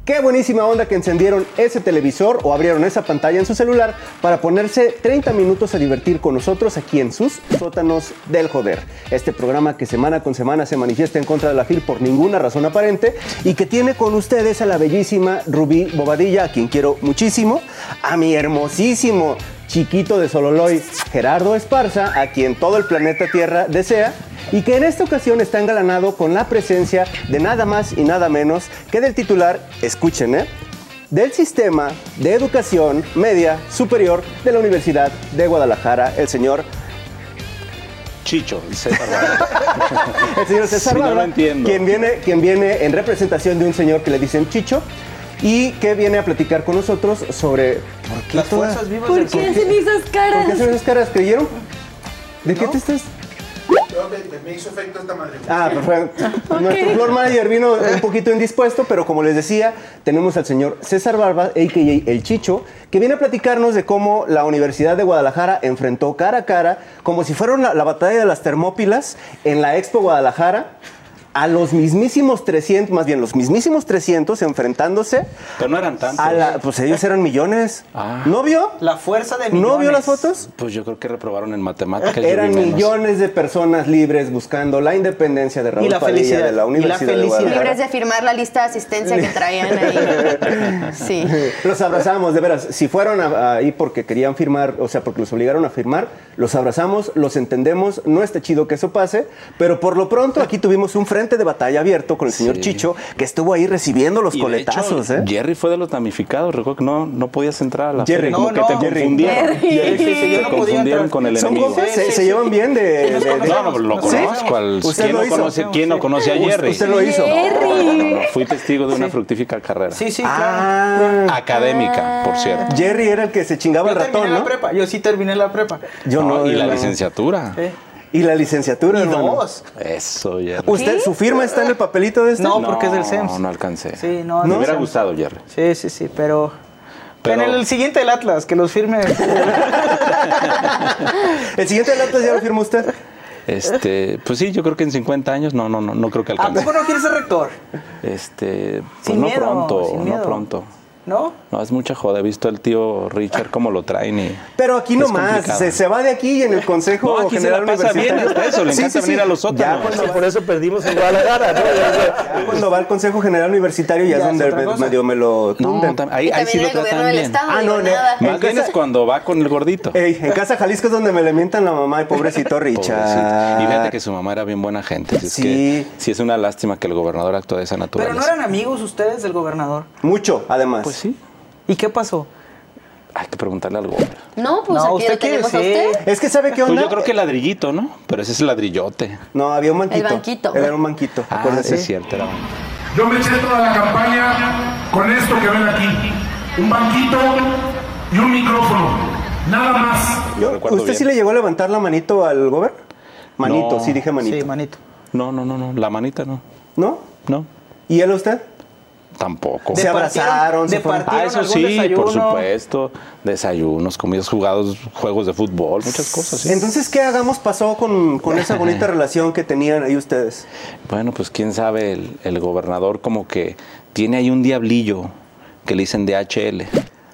Qué buenísima onda que encendieron ese televisor o abrieron esa pantalla en su celular para ponerse 30 minutos a divertir con nosotros aquí en sus sótanos del joder. Este programa que semana con semana se manifiesta en contra de la FIL por ninguna razón aparente y que tiene con ustedes a la bellísima Rubí Bobadilla, a quien quiero muchísimo, a mi hermosísimo chiquito de Sololoy, Gerardo Esparza, a quien todo el planeta Tierra desea, y que en esta ocasión está engalanado con la presencia de nada más y nada menos que del titular, escuchen, del Sistema de Educación Media Superior de la Universidad de Guadalajara, el señor Chicho, César Barba. El señor César Barba, no lo entiendo. quien viene en representación de un señor que le dicen Chicho y que viene a platicar con nosotros sobre ¿por qué las fuerzas vivas del ¿Por qué hacen esas caras? ¿Por qué hacen esas caras? ¿Creyeron? ¿De qué te estás...? Me hizo efecto esta madre. Ah, perfecto. Okay. Nuestro floor manager vino un poquito indispuesto, pero como les decía, tenemos al señor César Barba, a.k.a. El Chicho, que viene a platicarnos de cómo la Universidad de Guadalajara enfrentó cara a cara, como si fuera la batalla de las Termópilas en la Expo Guadalajara, a los mismísimos 300, más bien los mismísimos 300 enfrentándose. Pero no eran tantos. Pues ellos eran millones. ¿No vio? La fuerza de millones. ¿No vio las fotos? Pues yo creo que reprobaron en matemáticas. Eran millones de personas libres buscando la independencia de Raúl Padilla de la Universidad de Guadalajara. Libres de firmar la lista de asistencia que traían ahí. Sí. Los abrazamos, de veras. Si fueron ahí porque querían firmar, o sea, porque los obligaron a firmar, los abrazamos, los entendemos. No está chido que eso pase, pero por lo pronto aquí tuvimos un frente de batalla abierto con el señor Chicho, que estuvo ahí recibiendo los coletazos. De hecho, Jerry fue de los damnificados. Recuerdo que no podías entrar a la Jerry, feria. Como que te confundieron. Te confundieron con el enemigo. ¿Se llevan bien de...? No, lo conozco. ¿Quién no conoce a Jerry? Usted lo hizo. No, fui testigo de una fructífera carrera. Sí, claro. Académica, por cierto. Jerry era el que se chingaba el ratón, ¿no? Yo sí terminé la prepa. Yo no. Y la licenciatura. Y la licenciatura, hermano. Eso, Jerry. ¿Usted, su firma está en el papelito de este? No, porque es del CEMS. No alcancé. Sí, no. Me hubiera gustado, Jerry. Sí, pero en el siguiente del Atlas, que los firme. ¿El siguiente del Atlas ya lo firma usted? Pues sí, yo creo que en 50 años no creo que alcance. ¿A poco no quieres ser rector? Pues sin no miedo, pronto, sin no miedo. pronto. ¿No? No, es mucha joda. He visto al tío Richard cómo lo traen y... Pero aquí nomás, se va de aquí y en el Consejo aquí General se la pasa bien, hasta eso, le encanta venir a los sótanos. Por eso perdimos en Guadalajara, ¿no? Ya cuando va al Consejo General Universitario ya es donde medio me lo tunden. Ahí sí lo tratan bien. Más bien es cuando va con el gordito. En Casa Jalisco es donde me le mientan la mamá y pobrecito Richard. Y fíjate que su mamá era bien buena gente. Es que sí es una lástima que el gobernador actúe de esa naturaleza. Pero no eran amigos ustedes del gobernador. Mucho, además. Pues sí. ¿Y qué pasó? Hay que preguntarle al gobernador. No, pues aquí lo tenemos a usted. Es que ¿sabe qué onda? Pues yo creo que ladrillito, ¿no? Pero ese es el ladrillote. No, había un banquito. El banquito. Era un banquito. Sí, es cierto. Era Yo me eché toda la campaña con esto que ven aquí. Un banquito y un micrófono. Nada más. ¿Usted sí le llegó a levantar la manito al gobernador? Manito, sí dije manito. Sí, manito. No. La manita no. ¿No? No. ¿Y él a usted? Tampoco. Se abrazaron, se fueron. Eso sí, desayuno. Por supuesto. Desayunos, comidas, juegos de fútbol, muchas cosas. ¿Sí? Entonces, ¿qué pasó con esa bonita relación que tenían ahí ustedes? Bueno, pues quién sabe, el gobernador como que tiene ahí un diablillo que le dicen DHL.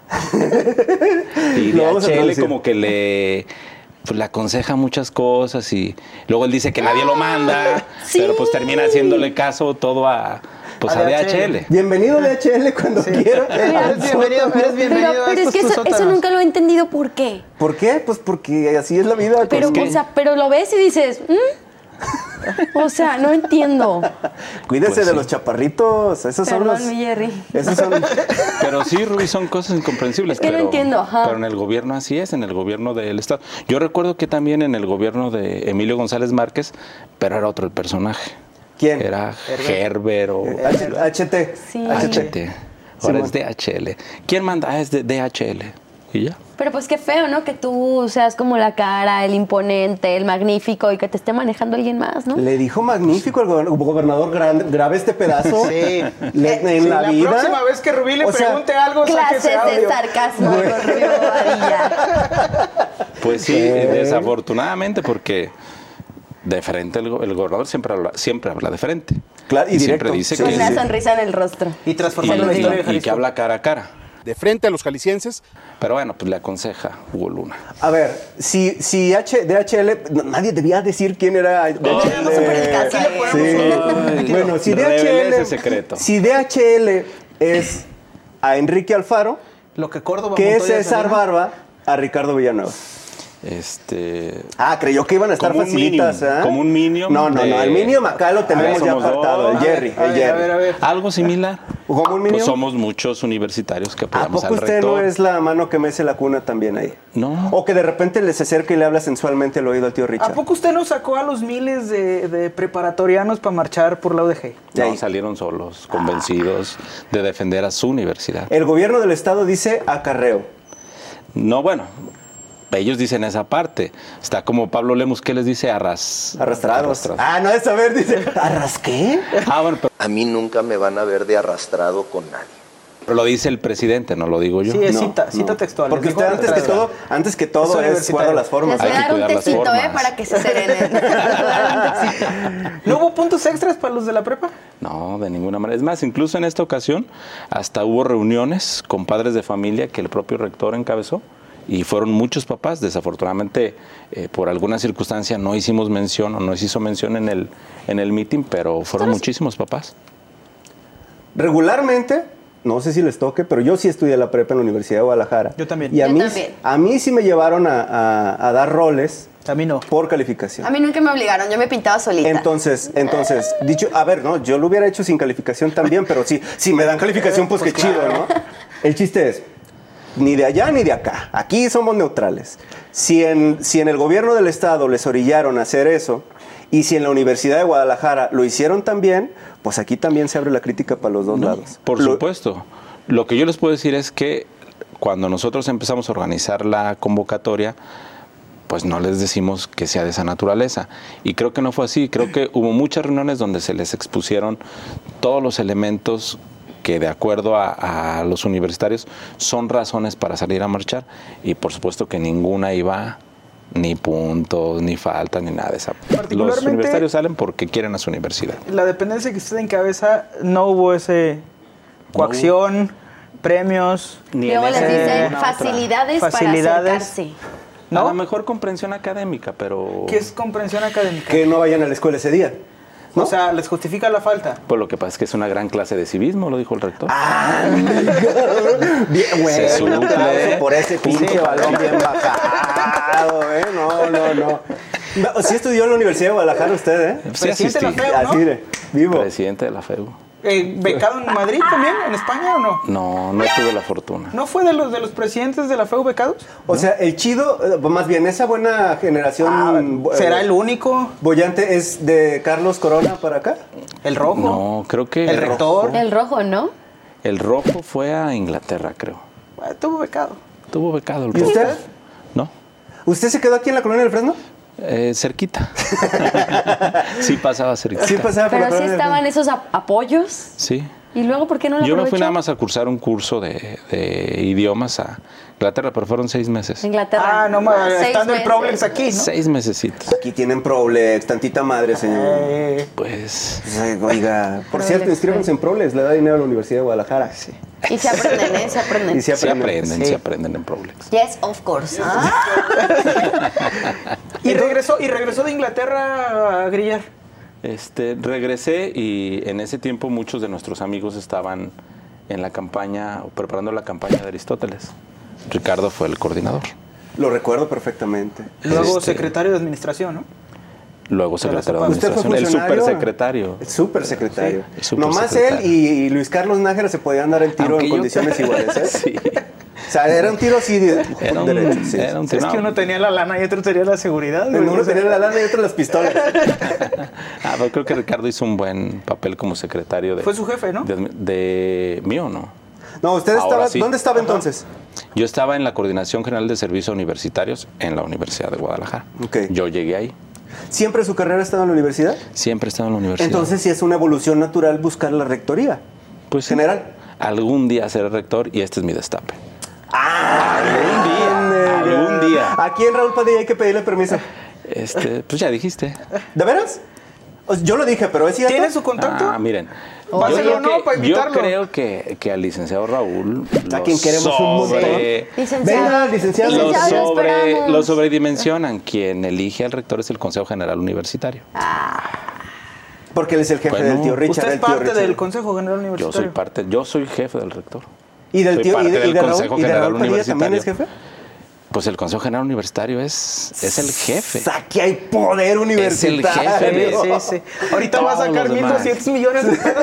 Y DHL como que le aconseja muchas cosas y luego él dice que nadie lo manda, pero pues termina haciéndole caso todo a DHL. Bienvenido DHL cuando quiera. Eres bienvenido. Pero es que eso nunca lo he entendido. ¿Por qué? ¿Por qué? Pues porque así es la vida. Pero, pero lo ves y dices... O sea, no entiendo. Cuídese de los chaparritos. Esos son los... mi Jerry. Esos son... Pero sí, Rubí, son cosas incomprensibles. Es que no entiendo, ajá. Pero en el gobierno así es, en el gobierno del Estado. Yo recuerdo que también en el gobierno de Emilio González Márquez, pero era otro el personaje. ¿Quién? Era Gerber o... HT. Sí. HT. Ahora es DHL. ¿Quién manda? Es de DHL. ¿Y ya? Pero pues qué feo, ¿no? Que tú seas como la cara, el imponente, el magnífico y que te esté manejando alguien más, ¿no? Le dijo magnífico el gobernador, grabe este pedazo. Sí. En la vida. La próxima vez que Rubí le pregunte algo, clases de sarcasmo con Rubí Bobadilla. Pues sí, desafortunadamente, porque de frente el gobernador siempre habla de frente. Claro, y siempre directo. dice Sí, que... Con una sonrisa en el rostro. Y transformando la historia de y que Jalisco. habla cara a cara. De frente a los jaliscienses. Pero bueno, pues le aconseja Hugo Luna. A ver, si DHL, nadie debía decir quién era DHL. no se puede casar. Sí. Bueno, si Revela ese DHL, secreto. si DHL es a Enrique Alfaro, Lo que Córdoba ¿qué es Montoya César Salinas. Barba a Ricardo Villanueva? Creyó que iban a estar Como un facilitas, Minion, ¿eh? como un Minion No, de- el Minion acá lo tenemos ya somos apartado, dos. el Jerry, A ver. Algo similar. ¿Como un Minion? Pues somos muchos universitarios que ¿A apoyamos poco al usted rector. no es la mano que mece la cuna también ahí? No. O que de repente les acerca y le habla sensualmente al oído al tío Richard. ¿A poco usted no sacó a los miles de preparatorianos para marchar por la UDG? De ahí. No, salieron solos, convencidos de defender a su universidad. El gobierno del estado dice acarreo. No, bueno, ellos dicen esa parte. Está como Pablo Lemus, ¿qué les dice? Arrastrados. No es saber, dice. ¿Arrasqué? Bueno, A mí nunca me van a ver de arrastrado con nadie. pero lo dice el presidente, no lo digo yo. Sí, es No, cita no. textual. Porque Les usted dijo antes que todo Es es universitario. guarda las formas. Les voy Hay a que dar un cuidar las tecito, formas. para que se serenen. ¿No hubo puntos extras para los de la prepa? No, de ninguna manera. Es más, incluso en esta ocasión hasta hubo reuniones con padres de familia que el propio rector encabezó y fueron muchos papás. Desafortunadamente, por alguna circunstancia no hicimos mención o no se hizo mención en el meeting, pero fueron muchísimos papás. Regularmente, no sé si les toque, pero yo sí estudié la prepa en la Universidad de Guadalajara. Yo también. Y a Yo mí, también. a mí sí me llevaron a dar roles A mí no. por calificación. A mí nunca me obligaron, yo me pintaba solita. Entonces, dicho, a ver, no, yo lo hubiera hecho sin calificación también, pero sí, si me dan calificación, pues qué chido, ¿no? El chiste es, ni de allá ni de acá, aquí somos neutrales. Si en el gobierno del estado les orillaron a hacer eso, y si en la Universidad de Guadalajara lo hicieron también, pues aquí también se abre la crítica para los dos lados. Por supuesto. Lo que yo les puedo decir es que cuando nosotros empezamos a organizar la convocatoria, pues no les decimos que sea de esa naturaleza. Y creo que no fue así. Creo que hubo muchas reuniones donde se les expusieron todos los elementos que de acuerdo a los universitarios son razones para salir a marchar. Y por supuesto que ninguna iba ni puntos, ni falta, ni nada de esa. Los Particularmente- universitarios salen porque quieren a su universidad. La dependencia que usted encabeza, no hubo ese coacción, premios. Luego les dicen facilidades para Facilidades. acercarse. ¿No? A lo mejor comprensión académica, pero... ¿Qué es comprensión académica? Que no vayan a la escuela ese día. ¿no? O sea, les justifica la falta. Pues lo que pasa es que es una gran clase de civismo, lo dijo el rector. Bien, güey, Se un suple. aplauso por ese pinche balón bien bajado, ¿eh? No. Sí estudió en la Universidad de Guadalajara usted, ¿eh? Sí, Presidente de la asistí. FEU, ¿no? Así de, vivo. Presidente de la FEU. ¿Becado en Madrid también, en España o no? No tuve la fortuna. ¿No fue de los presidentes de la FEU becados? O sea, el chido, más bien, esa buena generación ¿Será el único? bollante es de Carlos Corona para acá. ¿El rojo? No, creo que... ¿El rector? El rojo, ¿no? El rojo fue a Inglaterra, creo. Estuvo becado. Tuvo becado el ¿Y rojo. usted? No, ¿Usted se quedó aquí en la colonia del Fresno? cerquita. Sí pasaba cerquita. Sí, pasaba por la Pero sí colonia del estaban esos apoyos. Sí. ¿Y luego por qué no lo Yo me fui aprovechó? nada más a cursar un curso de idiomas a Inglaterra, pero fueron 6 meses. Inglaterra. Ah, no, ma, 6 estando el meses. Problems aquí, ¿no? 6 mesecitos. Aquí tienen Prolex, tantita madre, señor. Pues... Ay, oiga, por Prolex, cierto, inscríbanse en Prolex, le da dinero a la Universidad de Guadalajara. Sí. Y se aprenden, ¿eh? Se aprenden. Y se Se aprenden. aprenden en Problems. Yes, of course. Y regresó de Inglaterra a grillar. Regresé y en ese tiempo muchos de nuestros amigos estaban en la campaña, o preparando la campaña de Aristóteles. Ricardo fue el coordinador. Lo recuerdo perfectamente. Luego secretario de administración, ¿no? Luego secretario de ¿Usted fue administración, el funcionario? supersecretario. El supersecretario. Sí, el supersecretario. Nomás él y Luis Carlos Nájera se podían dar el tiro Aunque en yo- condiciones iguales, ¿eh? Sí. O sea, era un tiro así de Era un- derecho. Sí. era un Es que no. uno tenía la lana y otro tenía la seguridad. güey. Uno tenía la lana y otro las pistolas. Pero creo que Ricardo hizo un buen papel como secretario de... Fue su jefe, ¿no? De mío, ¿no? No, usted Ahora estaba... sí. ¿Dónde estaba entonces? Yo estaba en la Coordinación General de Servicios Universitarios en la Universidad de Guadalajara. Ok. Yo llegué ahí. ¿Siempre su carrera ha estado en la universidad? Siempre he estado en la universidad. Entonces sí es una evolución natural buscar la rectoría. pues sí. general. Algún día seré rector y este es mi destape. Algún día. ¿A quién, Raúl Padilla, hay que pedirle permiso? Pues ya dijiste. ¿De veras? Yo lo dije, pero es cierto. ¿Tiene su contacto? Miren. Páselo, ¿no? Para invitarlo. Yo creo que al licenciado Raúl A quien queremos un montón. Venga, licenciado. Lo sobredimensionan. Quien elige al rector es el Consejo General Universitario. Porque él es el jefe del tío Richard. Usted es parte del Consejo General Universitario. Yo soy jefe del rector. ¿Y del tío del Consejo General Raúl Padilla también es jefe? Pues el Consejo General Universitario es el jefe. Aquí hay poder universitario. Es el jefe. Sí. Ahorita va a sacar 1.200 millones de pesos.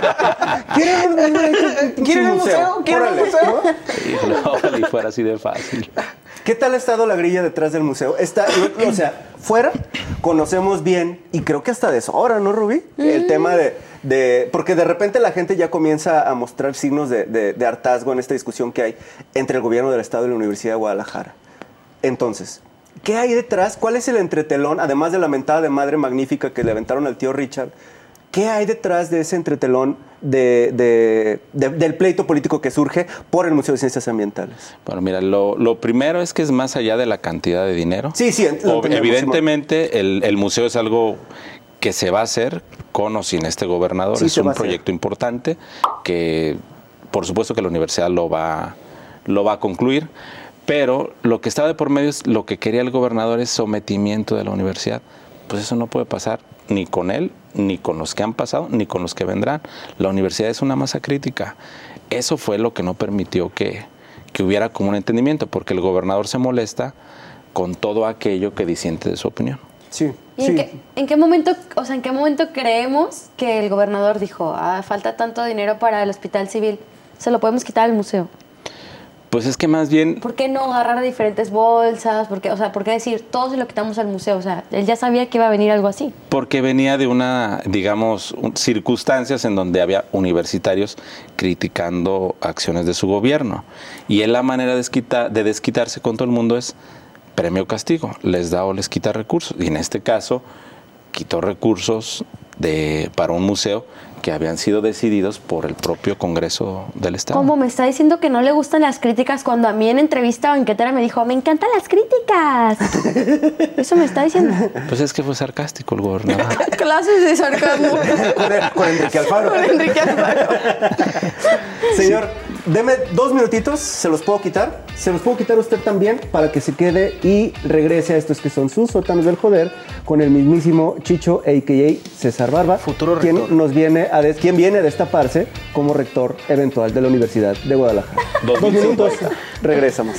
¿Quieren un museo? Ojalá y fuera así de fácil. ¿Qué tal ha estado la grilla detrás del museo? O sea, fuera conocemos bien, y creo que hasta de sobra, ¿no, Rubí? El tema porque de repente la gente ya comienza a mostrar signos de hartazgo en esta discusión que hay entre el gobierno del Estado y la Universidad de Guadalajara. Entonces, ¿qué hay detrás? ¿Cuál es el entretelón? Además de la mentada de madre magnífica que le aventaron al tío Richard, ¿qué hay detrás de ese entretelón del pleito político que surge por el Museo de Ciencias Ambientales? Bueno, mira, lo primero es que es más allá de la cantidad de dinero. Sí. Evidentemente, el museo es algo que se va a hacer con o sin este gobernador. Sí, es un proyecto importante que, por supuesto, que la universidad lo va a concluir. Pero lo que estaba de por medio es lo que quería el gobernador es sometimiento de la universidad. Pues eso no puede pasar ni con él, ni con los que han pasado, ni con los que vendrán. La universidad es una masa crítica. Eso fue lo que no permitió que hubiera como un entendimiento, porque el gobernador se molesta con todo aquello que disiente de su opinión. Sí. ¿Y en qué momento creemos que el gobernador dijo, falta tanto dinero para el hospital civil, se lo podemos quitar al museo? Pues es que más bien... ¿Por qué no agarrar diferentes bolsas? ¿Por qué decir, todo se lo quitamos al museo? O sea, él ya sabía que iba a venir algo así. Porque venía de circunstancias en donde había universitarios criticando acciones de su gobierno. Y él la manera de desquitarse con todo el mundo es premio o castigo. Les da o les quita recursos. Y en este caso, quitó recursos para un museo que habían sido decididos por el propio Congreso del Estado. ¿Cómo me está diciendo que no le gustan las críticas cuando a mí en entrevista banquetera me dijo, me encantan las críticas? Eso me está diciendo. Pues es que fue sarcástico el gobernador. Clases de sarcasmo. Con Enrique Alfaro. Señor, deme 2 minutitos, ¿se los puedo quitar? Se los puedo quitar a usted también para que se quede y regrese a estos que son sus sótanos del joder con el mismísimo Chicho, a.k.a. César Barba, futuro rector. Quien viene a destaparse como rector eventual de la Universidad de Guadalajara. 2 minutos, regresamos.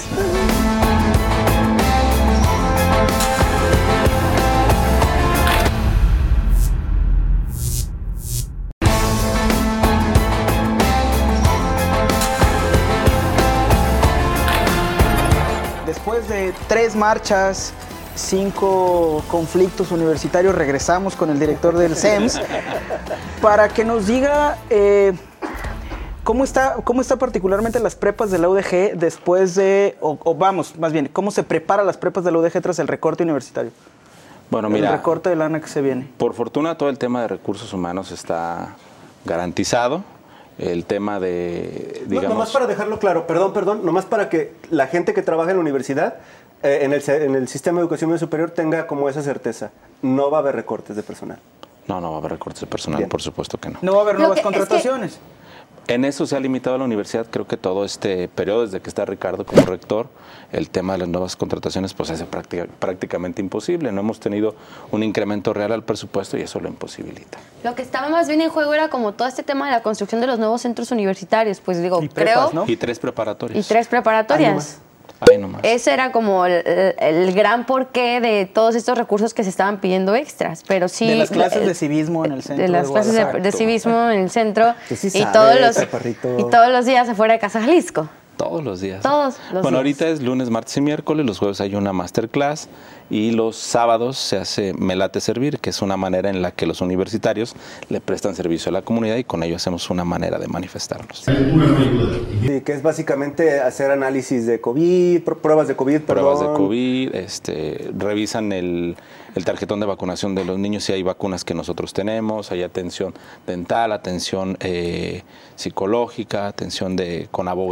Después de 3 marchas, 5 conflictos universitarios, regresamos con el director del CEMS para que nos diga cómo está particularmente las prepas de la UDG después de, más bien, cómo se prepara las prepas de la UDG tras el recorte universitario. Bueno, mira, el recorte de lana que se viene. Por fortuna, todo el tema de recursos humanos está garantizado. El tema de, digamos... Nomás para dejarlo claro, perdón, nomás para que la gente que trabaja en la universidad, en el sistema de educación media superior, tenga como esa certeza. No va a haber recortes de personal. No va a haber recortes de personal, bien. Por supuesto que no. No va a haber nuevas contrataciones. En eso se ha limitado a la universidad, creo que todo este periodo, desde que está Ricardo como rector, el tema de las nuevas contrataciones pues es prácticamente imposible. No hemos tenido un incremento real al presupuesto y eso lo imposibilita. Lo que estaba más bien en juego era como todo este tema de la construcción de los nuevos centros universitarios, pues digo, prepas, ¿no? Y 3 preparatorias. Y 3 preparatorias. Ahí nomás. Ese era como el gran porqué de todos estos recursos que se estaban pidiendo extras, pero sí... De las clases de civismo en el centro. De las clases de civismo en el centro sí y sabes, todos los días afuera de Casa Jalisco. Todos los días. Todos los días. Ahorita es lunes, martes y miércoles, los jueves hay una masterclass y los sábados se hace Me Late Servir, que es una manera en la que los universitarios le prestan servicio a la comunidad y con ello hacemos una manera de manifestarnos. Sí, que es básicamente hacer análisis de COVID, pruebas de COVID, Pruebas de COVID, revisan el tarjetón de vacunación de los niños, si hay vacunas que nosotros tenemos, hay atención dental, atención psicológica, atención con abogados de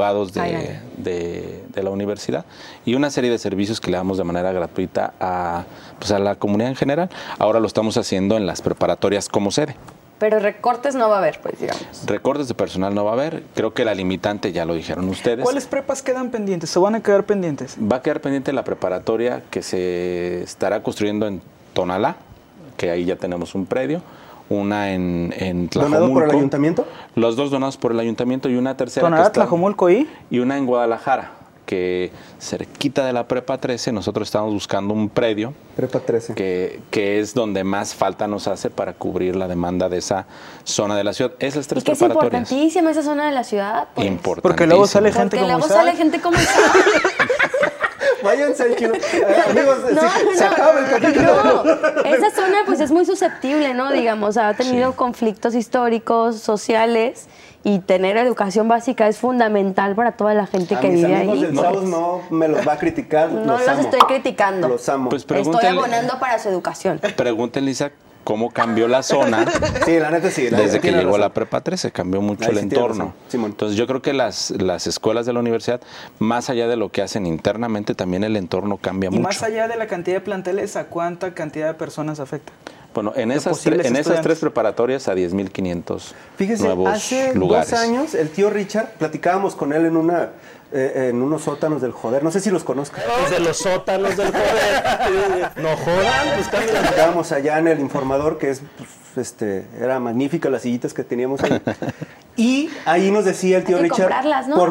de la universidad y una serie de servicios que le damos de manera gratuita a la comunidad en general. Ahora lo estamos haciendo en las preparatorias como sede. Pero recortes no va a haber, pues, digamos. Recortes de personal no va a haber. Creo que la limitante ya lo dijeron ustedes. ¿Cuáles prepas quedan pendientes? ¿Se van a quedar pendientes? Va a quedar pendiente la preparatoria que se estará construyendo en Tonalá, que ahí ya tenemos un predio. Una en Tlajomulco. ¿Donado por el ayuntamiento? Los dos donados por el ayuntamiento y una tercera. ¿Tonalá, Tlajomulco y? Y una en Guadalajara, que cerquita de la Prepa 13 nosotros estamos buscando un predio. Prepa 13. Que es donde más falta nos hace para cubrir la demanda de esa zona de la ciudad. Esas tres y que es preparatorias. importantísima esa zona de la ciudad. Pues. Importantísima. Porque luego sale gente Porque como luego Isaac. sale gente como Isaac. Váyanse al chino. Amigos, No, se acaba el capítulo. no. Esa zona pues es muy susceptible, ¿no? Digamos, ha tenido conflictos históricos, sociales, y tener educación básica es fundamental para toda la gente que vive ahí. Mis amigos del Saus no me los va a criticar. No los estoy criticando. Los amo. Pues estoy abonando para su educación. Pregúntenle, Isaac, cómo cambió la zona. Sí, la neta sí. Desde que llegó la Prepa 13 cambió mucho Ahí el sí entorno. Simón. Entonces yo creo que las escuelas de la universidad, más allá de lo que hacen internamente, también el entorno cambia Y mucho. más allá de la cantidad de planteles, ¿a cuánta cantidad de personas afecta? Bueno, en esas posibles tres preparatorias a 10,500 Fíjese, nuevos hace lugares. 2 años el tío Richard, platicábamos con él en unos sótanos del joder, no sé si los conozcan. De los sótanos del joder. No jodan, pues cambien. Platicábamos allá en el Informador, que es, pues, era magnífica las sillitas que teníamos ahí. Y ahí nos decía el tío Hay que Richard, comprarlas, ¿no?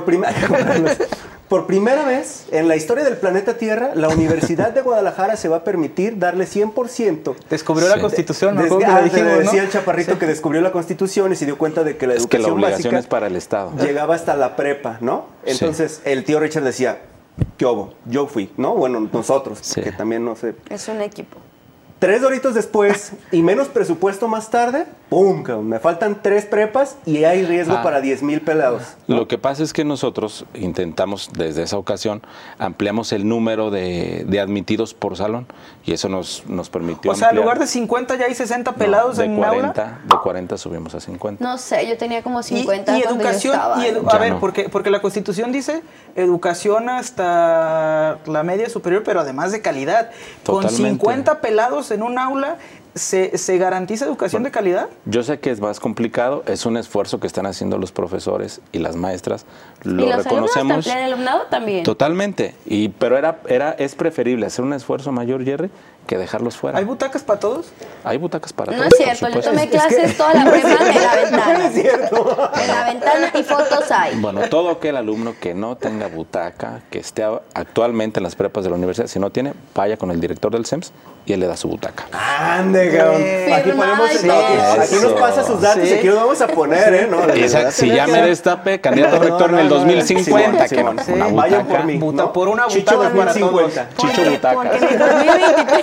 por primera vez en la historia del planeta Tierra, la Universidad de Guadalajara se va a permitir darle 100%. Descubrió la Constitución, me acuerdo que Desde, lo dijimos, ¿no? decía el chaparrito que descubrió la Constitución y se dio cuenta de que la Es que la educación obligación básica es para el Estado. llegaba hasta la prepa, ¿no? Entonces el tío Richard decía, ¿qué hubo? Yo fui, ¿no? Bueno, nosotros, Sí. que también no sé. Es un equipo. 3 doritos después y menos presupuesto más tarde, ¡pum! Cabrón, me faltan 3 prepas y hay riesgo para 10,000 pelados. Lo que pasa es que nosotros intentamos, desde esa ocasión, ampliamos el número de admitidos por salón y eso nos permitió O sea, en ampliar. lugar de 50 ya hay 60 pelados de en 40, aula. De 40 subimos a 50. No sé, yo tenía como 50 y cuando educación, yo estaba. a Ya ver, no. porque la Constitución dice educación hasta la media superior, pero además de calidad. Totalmente. Con 50 pelados en un aula, ¿se garantiza educación de calidad? Yo sé que es más complicado, es un esfuerzo que están haciendo los profesores y las maestras, lo y los reconocemos. alumnos también, el alumnado también. Totalmente, pero es preferible hacer un esfuerzo mayor, Jerry, que dejarlos fuera. ¿Hay butacas para todos? Hay butacas para No todos, es por cierto, yo supuesto. tomé clases toda la prepa en la ventana. No es cierto. En la ventana y fotos hay. Bueno, todo aquel alumno que no tenga butaca, que esté actualmente en las prepas de la universidad, si no tiene, vaya con el director del SEMS y él le da su butaca. Ande, cabrón. Aquí Firmada ponemos, y no, todo. aquí nos pasa sus datos Sí. y aquí los vamos a poner, ¿eh? No, de Esa, verdad, si tenía ya que me dar- destape, candidato a rector en el 2050, que no, Simón, una vayan butaca. por mí. ¿no? Por una Chicho butaca para 2050. Chicho butaca. Porque en el 2023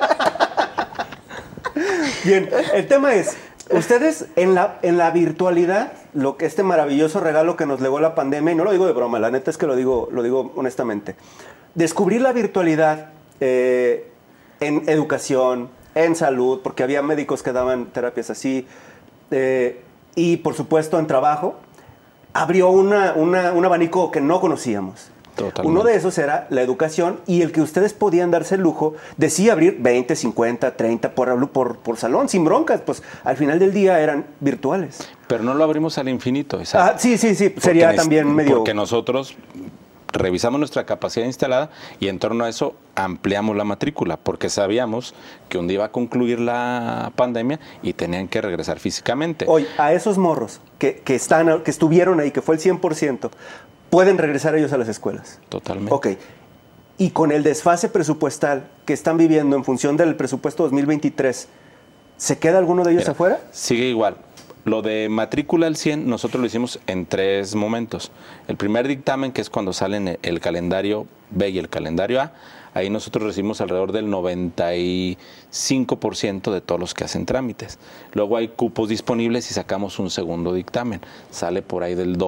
Bien, el tema es, ustedes en la virtualidad, este maravilloso regalo que nos legó la pandemia, y no lo digo de broma, la neta es que lo digo honestamente, descubrir la virtualidad en educación, en salud, porque había médicos que daban terapias así, y por supuesto en trabajo, abrió un abanico que no conocíamos. Totalmente. Uno de esos era la educación y el que ustedes podían darse el lujo de sí abrir 20, 50, 30 por salón, sin broncas, pues al final del día eran virtuales. Pero no lo abrimos al infinito. Exacto. Sí, sería también medio... Porque nosotros revisamos nuestra capacidad instalada y en torno a eso ampliamos la matrícula, porque sabíamos que un día iba a concluir la pandemia y tenían que regresar físicamente. Hoy, a esos morros que estuvieron ahí, que fue el 100%, pueden regresar ellos a las escuelas. Totalmente. Ok. Y con el desfase presupuestal que están viviendo en función del presupuesto 2023, ¿se queda alguno de ellos Mira, afuera? Sigue igual. Lo de matrícula al 100 nosotros lo hicimos en 3 momentos. El primer dictamen, que es cuando salen el calendario B y el calendario A, ahí nosotros recibimos alrededor del 95% de todos los que hacen trámites. Luego hay cupos disponibles y sacamos un segundo dictamen. Sale por ahí del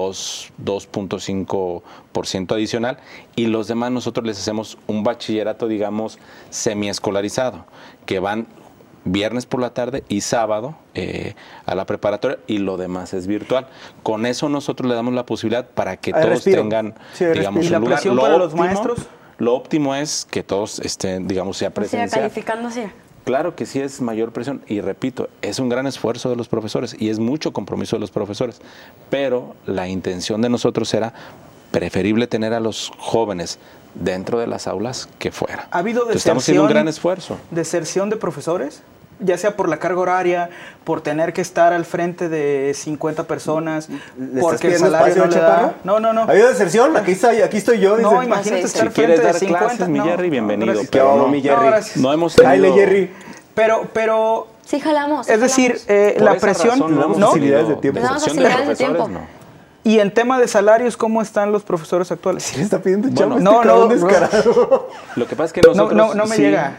2.5% adicional y los demás nosotros les hacemos un bachillerato, digamos, semiescolarizado, que van viernes por la tarde y sábado a la preparatoria, y lo demás es virtual. Con eso nosotros le damos la posibilidad para que todos tengan, digamos, ¿Y la un lugar. presión para los maestros? Lo óptimo es que todos estén, digamos, sea presencial. Siga calificando así. Claro que sí es mayor presión, y repito, es un gran esfuerzo de los profesores y es mucho compromiso de los profesores, pero la intención de nosotros era preferible tener a los jóvenes dentro de las aulas que fuera. ¿Ha habido Entonces, estamos haciendo un gran esfuerzo. deserción de profesores? Ya sea por la carga horaria, por tener que estar al frente de 50 personas, porque el salario no le da. No. ¿Ha habido deserción? Aquí estoy yo. No, dice. imagínate sí, estar Si al quieres frente dar de 50. clases, mi Jerry, bienvenido. gracias. Pero no, mi Jerry. gracias. No hemos tenido... Cáele, Jerry. Pero Sí, jalamos. es decir, Por la esa presión, razón, damos ¿no? facilidades de tiempo. Les damos Deserción de facilidades de profesores, tiempo. no. Y en tema de salarios, ¿cómo están los profesores actuales? ¿Quién está pidiendo chamba? no, Este cabrón no. descarado. Lo que pasa es que nosotros... No me sí, llega.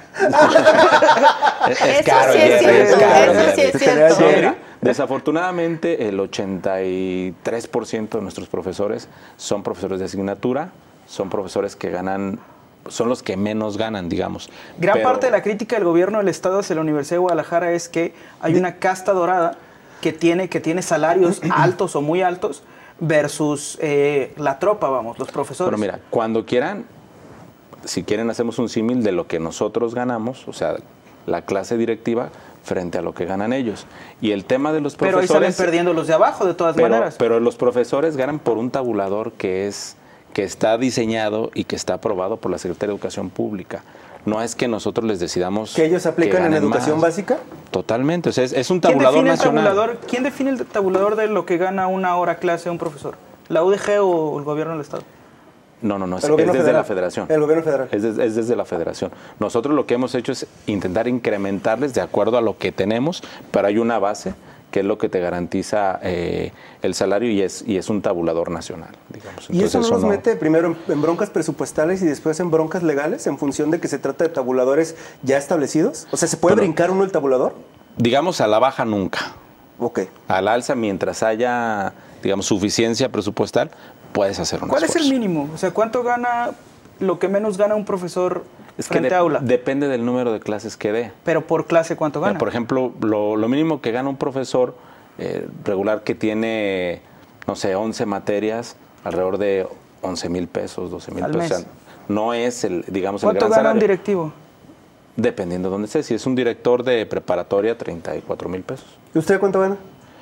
Es Eso caro, sí es Jerry, cierto, caro, eso sí Jerry. es cierto. No, mira, desafortunadamente el 83% de nuestros profesores son profesores de asignatura, son profesores que ganan, son los que menos ganan, digamos. Gran Pero- parte de la crítica del gobierno del Estado hacia la Universidad de Guadalajara es que hay una casta dorada que tiene salarios altos o muy altos versus la tropa, vamos, los profesores. Pero mira, cuando quieran, si quieren hacemos un símil de lo que nosotros ganamos, o sea, la clase directiva frente a lo que ganan ellos. Y el tema de los Pero ahí profesores... salen perdiendo los de abajo, de todas maneras. Pero los profesores ganan por un tabulador que está diseñado y que está aprobado por la Secretaría de Educación Pública. No es que nosotros les decidamos ¿Que ellos aplican en ganen educación más. básica? Totalmente, o sea, es un ¿Quién tabulador define el nacional. tabulador? ¿Quién define el tabulador de lo que gana una hora clase un profesor? ¿La UDG o el gobierno del Estado? No, es El gobierno desde federal. la federación. El gobierno federal. Es desde la federación. Nosotros lo que hemos hecho es intentar incrementarles de acuerdo a lo que tenemos, pero hay una base que es lo que te garantiza el salario y es un tabulador nacional, digamos. ¿Y eso Entonces, no nos mete primero en broncas presupuestales y después en broncas legales en función de que se trata de tabuladores ya establecidos? O sea, ¿se puede Pero- brincar uno el tabulador? Digamos, a la baja nunca. Ok. Al alza, mientras haya, digamos, suficiencia presupuestal, puedes hacer un ¿Cuál es esfuerzo. el mínimo? O sea, ¿cuánto gana lo que menos gana un profesor Es que frente a aula? depende del número de clases que dé. Pero por clase, ¿cuánto gana? Por ejemplo, lo mínimo que gana un profesor regular que tiene, no sé, 11 materias, alrededor de 11,000 pesos, 12,000 Al pesos. mes. O sea, no es el, digamos, el ¿Cuánto gran gana un salario. directivo? Dependiendo de dónde esté. Si es un director de preparatoria, 34,000 pesos. ¿Y usted cuánto gana?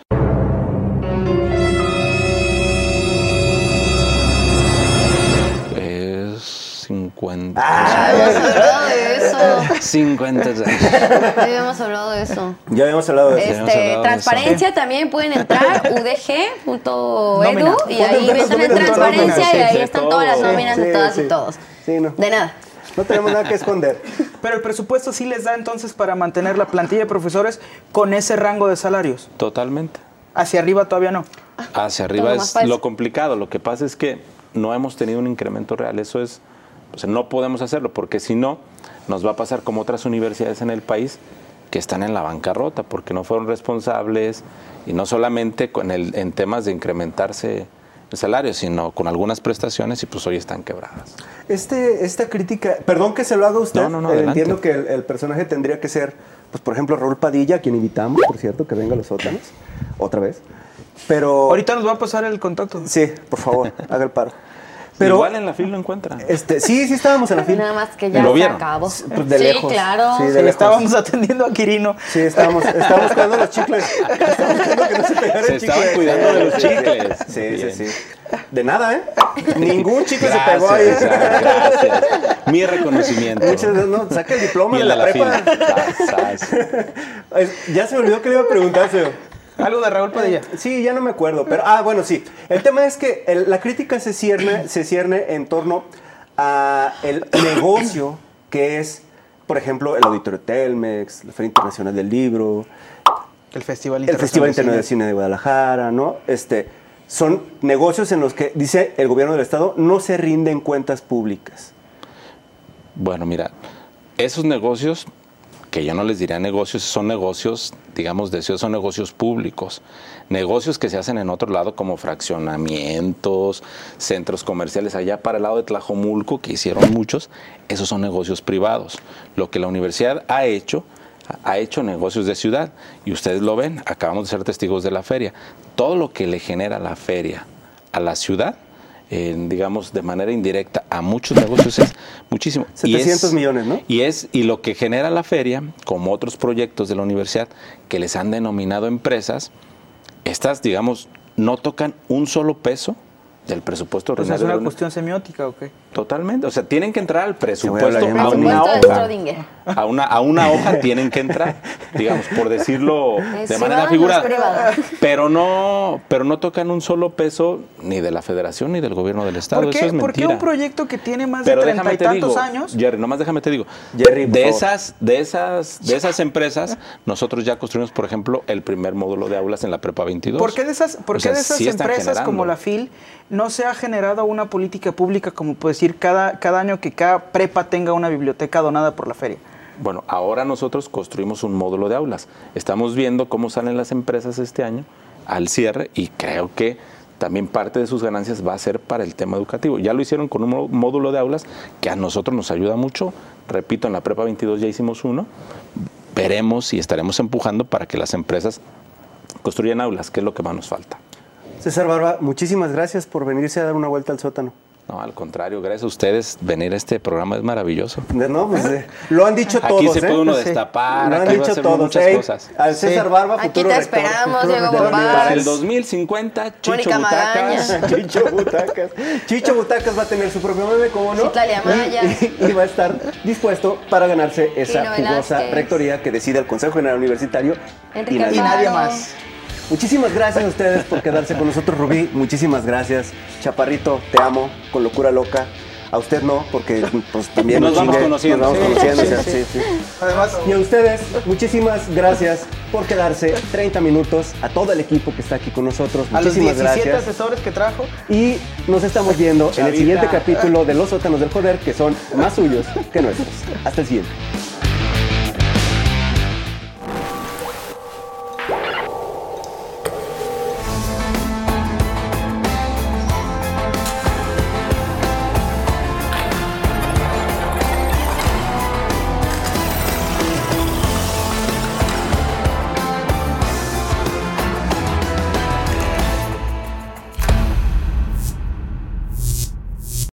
Es 50. Habíamos hablado de eso. 50. Habíamos hablado de eso. Ya habíamos hablado de eso. habíamos hablado de Transparencia también pueden entrar udg.edu Nómina. y ahí Pongan están en nóminas, transparencia nóminas, y ahí sí, están todo. todas las nóminas de Sí, todas sí. y todos. Sí, no. De nada. No tenemos nada que esconder. Pero el presupuesto sí les da entonces para mantener la plantilla de profesores con ese rango de salarios. Totalmente. Hacia arriba todavía no. Hacia arriba Todo más es fácil. lo complicado. Lo que pasa es que no hemos tenido un incremento real. Eso es, o sea, no podemos hacerlo porque si no, nos va a pasar como otras universidades en el país que están en la bancarrota porque no fueron responsables y no solamente en temas de incrementarse el salario, sino con algunas prestaciones y pues hoy están quebradas. Esta crítica, perdón que se lo haga usted. No, adelante. Entiendo que el personaje tendría que ser, pues por ejemplo, Raúl Padilla, a quien invitamos, por cierto, que venga a los sótanos, otra vez. Pero... Ahorita nos va a pasar el contacto. Sí, por favor, haga el paro. Pero, igual en la fila lo encuentran. sí estábamos en la fila. Nada más que ya ¿Lo se vieron? acabó. Pues de sí, lejos. claro. Sí, de Sí, lejos. estábamos atendiendo a Quirino. Sí, estábamos cuidando los chicles. Estábamos cuidando que no se pegara Se el chicle. estaban cuidando de los chicles. Sí, Bien. sí. De nada, ¿eh? Ningún chicle se Gracias, pegó ahí. gracias. Mi reconocimiento. No, saca el diploma Bien de a la la prepa. fila. Ya se me olvidó que le iba a preguntar, señor. Algo de Raúl Padilla. Sí, ya no me acuerdo, pero bueno, sí. El tema es que la crítica se cierne en torno a el negocio que es, por ejemplo, el Auditorio Telmex, la Feria Internacional del Libro, El Festival el Festival Internacional de Cine de Guadalajara, ¿no? Son negocios en los que, dice el gobierno del Estado, no se rinden cuentas públicas. Bueno, mira, esos negocios, que yo no les diría negocios, son negocios, digamos, son negocios públicos. Negocios que se hacen en otro lado como fraccionamientos, centros comerciales, allá para el lado de Tlajomulco, que hicieron muchos, esos son negocios privados. Lo que la universidad ha hecho ha hecho negocios de ciudad y ustedes lo ven, acabamos de ser testigos de la feria. Todo lo que le genera la feria a la ciudad, digamos, de manera indirecta a muchos negocios es muchísimo. 700 millones, ¿no? Y lo que genera la feria, como otros proyectos de la universidad que les han denominado empresas, estas, digamos, no tocan un solo peso del presupuesto ordinario. ¿Es una cuestión semiótica o qué? Totalmente, o sea, tienen que entrar al presupuesto bien a una Presupuesto de hoja. Schrödinger. A una hoja tienen que entrar, digamos, por decirlo de Sí, manera van figurada. los privados. Pero no tocan un solo peso ni de la Federación ni del gobierno del Estado. ¿Por qué? Eso es ¿Por qué mentira. un proyecto que tiene más Pero de 30 y tantos digo, años? Jerry, nomás déjame te digo. Jerry, por de favor. esas empresas, nosotros ya construimos, por ejemplo, el primer módulo de aulas en la Prepa 22. ¿Por qué de esas, O sea, sí están empresas generando. como la FIL no se ha generado una política pública como puede decir cada año que cada prepa tenga una biblioteca donada por la feria? Bueno, ahora nosotros construimos un módulo de aulas. Estamos viendo cómo salen las empresas este año al cierre y creo que también parte de sus ganancias va a ser para el tema educativo. Ya lo hicieron con un módulo de aulas que a nosotros nos ayuda mucho. Repito, en la Prepa 22 ya hicimos uno. Veremos y estaremos empujando para que las empresas construyan aulas, que es lo que más nos falta. César Barba, muchísimas gracias por venirse a dar una vuelta al sótano. No, al contrario, gracias a ustedes. Venir a este programa es maravilloso. No, pues, lo han dicho todos. Aquí se puede uno Sí. destapar, Lo han aquí va a dicho hacer todos. muchas cosas. Al César Sí. Barba, Aquí futuro te rector. esperamos, Futuro Diego rector de la Bombás. Para el universidad. 2050, Chicho Mónica Butacas. Magaña. Chicho Butacas. Chicho Butacas va a tener su propio meme, ¿cómo no? Citlali Amaya. Y va a estar dispuesto para ganarse esa Kino jugosa Velázquez. rectoría que decide el Consejo General Universitario. Enrique y nadie Y más. nadie Alfaro. más. Muchísimas gracias a ustedes por quedarse con nosotros, Rubí. Muchísimas gracias. Chaparrito, te amo, con locura loca. A usted no, porque pues también Nos vamos chingue, conociendo. Nos vamos Sí, conociendo, sí, o sea, sí. sí, sí. Además, Y a ustedes, muchísimas gracias por quedarse 30 minutos. A todo el equipo que está aquí con nosotros, a los muchísimas 17 gracias. asesores que trajo. Y nos estamos viendo en el Chavita. siguiente capítulo de Los Sótanos del Joder, que son más suyos que nuestros. Hasta el siguiente.